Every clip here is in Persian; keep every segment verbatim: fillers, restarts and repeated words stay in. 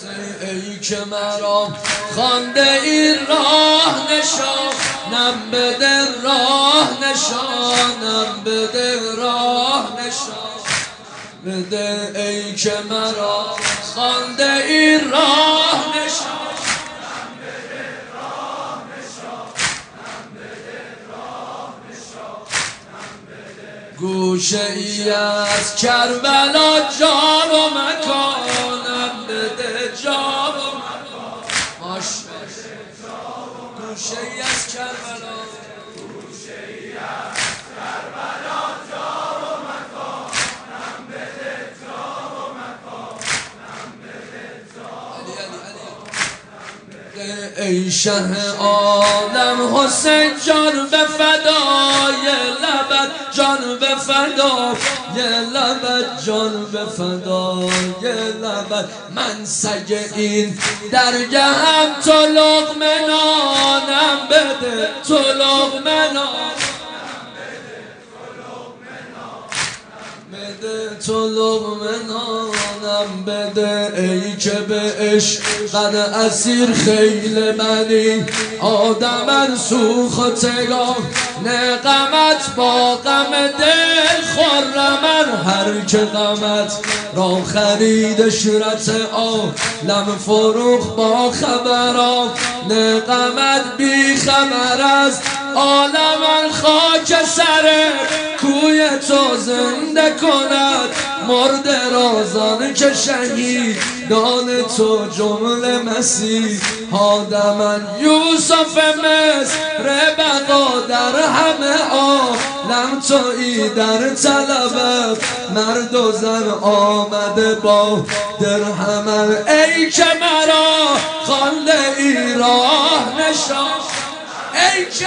ای که مرا خوانده این راه نشانم بده، راه نشانم بده، راه نشان بده. ای که مرا خوانده این راه نشانم بده، راه نشانم بده، راه نشانم بده. گوشه ای از کربلا جا و مکانم بده، جا و مکان. گوشه ای از کربلا، گوشه ای از کربلا جا و مکانم بده، جا و مکانم بده، جا و مکانم بده. ای شه عالم حسین جان به فدای لبت، جان به فدای لبت، جان به فدای لبت. من سگ این درگهم تو لقمه نانم بده، تو لقمه نانم بده، تو لقمه نانم بده. ای که به عشقت اسیر خیل منی آدمن سوختگاه، نه غمت با غم دل خرمن. هر که غمت را خرید شرط عالم فروخ با خبران، نه غمت بی خبر از عالم خاک سر کوی تو زنده کند. مرده رازان که شهید دان تو جمله مسیح آدمن. یوسف مصر بقا در همه عالم تویی در طلبت، مرد و زن آمده با درهمن. ای که مرا خوانده ای راه نشان، ای که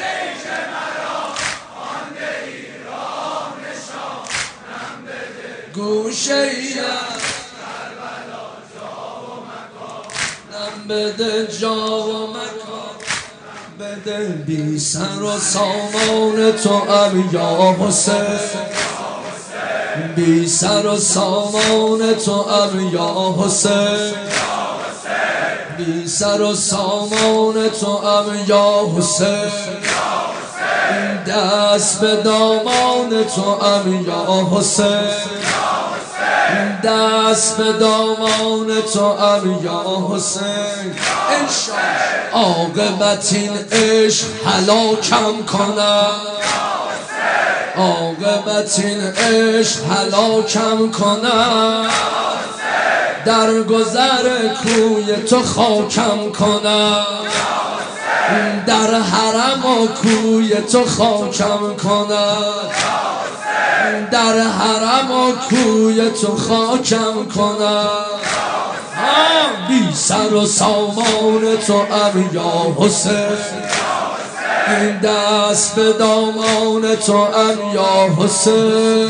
گوشه ای از کربلا جا و مکانم بده، جا و مکانم بده. بی سر و سامان تو ام یا حسین، بی سر و سامان تو ام یا حسین، بی سر و سامان تو ام یا حسین. دست به دامان تو ام یا حسین، دست به دامان تو ام یا حسین. عاقبت این عشق هلاکم کنم، عاقبت این عشق هلاکم کنم. در گذر کوی تو خاکم کنم، در حرم و کوی تو خاکم کنم، در حرم و کوی تو خاکم کنم. بی سر و سامان تو ام یا حسین، دست به دامان تو ام یا حسین،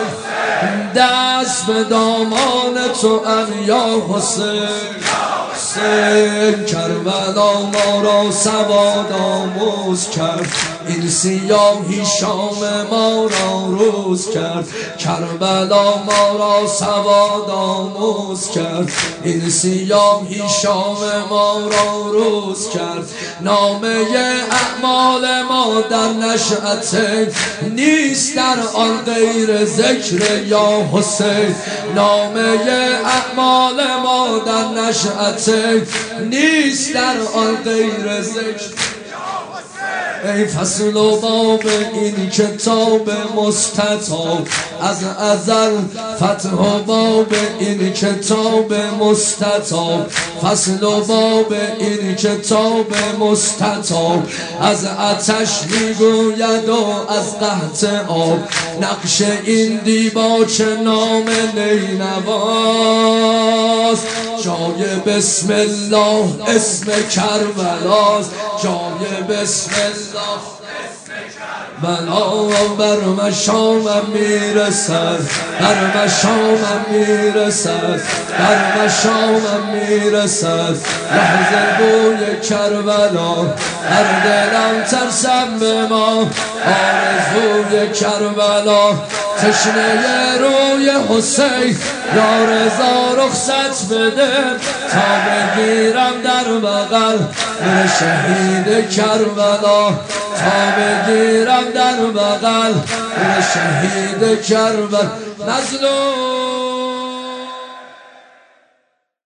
دست به دامان تو ام یا حسین. حسین کربلا ما را سواد آموز کرد، این سیاهی شام ما را روز کرد. کربلا ما را سواد آموز کرد، این سیاهی شام ما را روز کرد. نامه اعمال ما در نشأت نیست در آن غیر ذکر یا حسین. نامه اعمال ما در نشأت نیست در آن غیر ذکر. ای فصل و باب این کتاب مستطاب، از ازل فتح و باب این کتاب مستطاب. فصل و باب این کتاب مستطاب، از آتش میگوید و از قحط آب. نقش این دیباچه نام نینواست، جای بسم الله اسم کربلاست، جای بسم الله بلا بر مشامم میرسد، بر مشامم میرسد، بر مشامم میرسد. لحظه بوی کربلا در دلم ترسم به ما، آرزوی کربلا تشنه روی حسین یا رضا رخصت بده تا بگیرم در بغل نور شهید کربلا تا بگیرم در بغل نور شهید کربلا. مظلوم